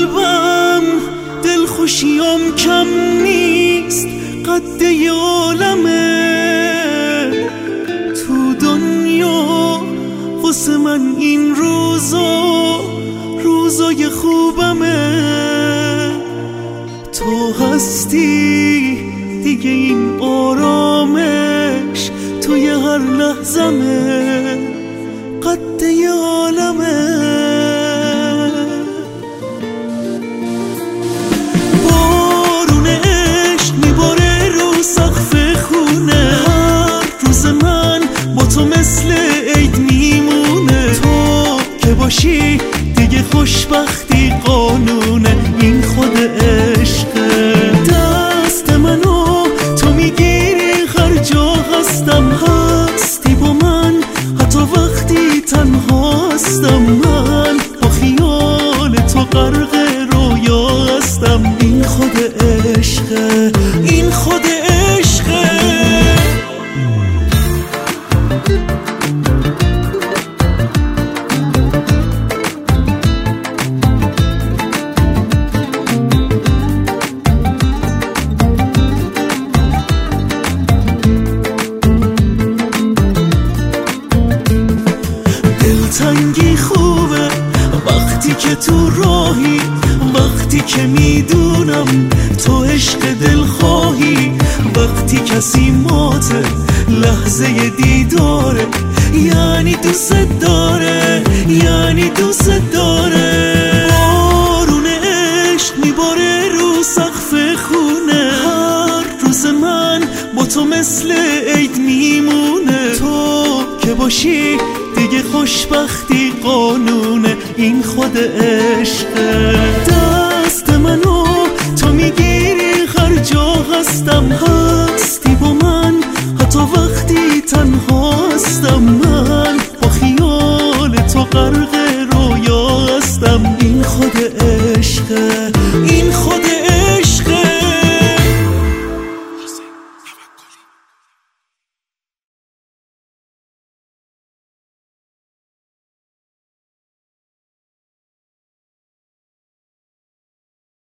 قلبم دلخوشیم کم نیست، قد یه عالمه تو دنیا واسه من این روزای خوبمه. تو هستی دیگه این آرامش توی هر لحظمه، قد یه عالمه. بارون عشق میباره رو سقف خونه، هر روز من با تو مثل عید میمونه. تو که باشی دیگه خوشبختی قانونه، این خود عشقه. دست منو تو میگیری هر جا هستم، هستی با من حتی وقتی تنها هستم. من با خیال تو غرق رویا هستم، این خود عشقه، این خود عشقه. دلتنگی خوبه وقتی که تو راهی، وقتی که میدونم تو عشق دلخواهی. وقتی کسی ماته لحظه دیداره، یعنی دوست داره، یعنی دوست داره. بارون عشق میباره رو سقف خونه، هر روز من با تو مثل عید میمونه. تو که باشی دیگه خوشبختی قانونه، این خود عشقه. دست منو